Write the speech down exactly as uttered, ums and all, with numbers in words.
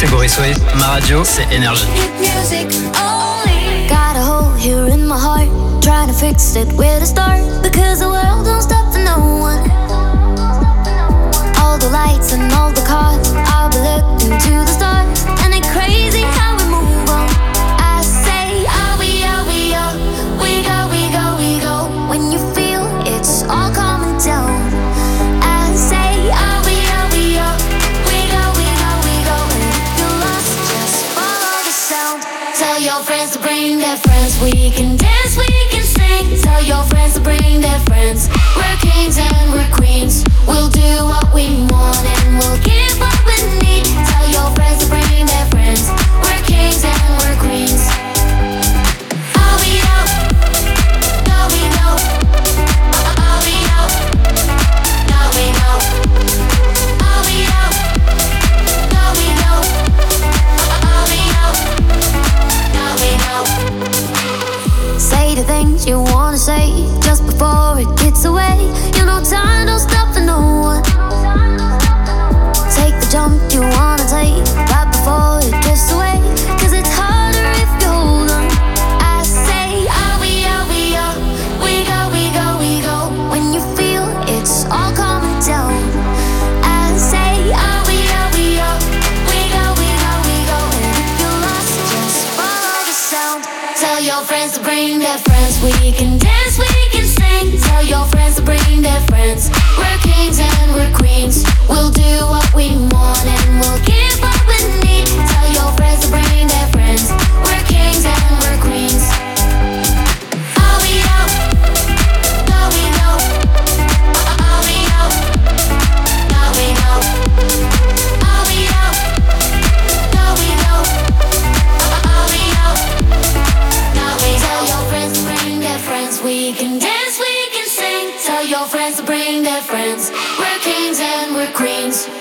c'est Boris Way. Ma radio, c'est Énergie. Got a hole here in my heart, trying to fix it, where to start, because the world don't stop for no one. All the lights and all the cars, I'll be looking to the stars, and it's crazy how we move on. I say, are we, are we, are we go, we go, we go, when you feel it's all coming down. I say, are we, are we, are we go, we go, we go, and if you're lost, just follow the sound. Tell your friends to bring their friends, we can dance, we can sing. Tell your friends to bring their friends. We're kings and we're queens, we'll do what we want and we'll give what we need. Tell your friends to bring their friends. We're kings and we're queens. Are we out? No, we know. Are we out? No, we know. Are we out? No, we know. Are we out? No, we know. Say the things you wanna say just before it gets away. You know time don't stop for no one. Take the jump you wanna take right before it drifts away, cause it's harder if you hold on. I say, are we, are we, are we go, we go, we go, when you feel it's all coming down. I say, are we, are we, are we go, we go, we go, and if you're lost, just follow the sound. Tell your friends to bring their friends, we can dance, we can sing. Tell your friends to bring their friends. We're kings and we're queens, we'll do what we want and we'll give what we need. Tell your friends to bring their friends. We're kings and we're queens. Are we out? No, we know. Are we out? No, we know. Are we out? No, we know. Are we out? No, we tell your friends to bring their friends. We can dance, we can sing. Tell your friends to bring their friends. We're kings and we're queens.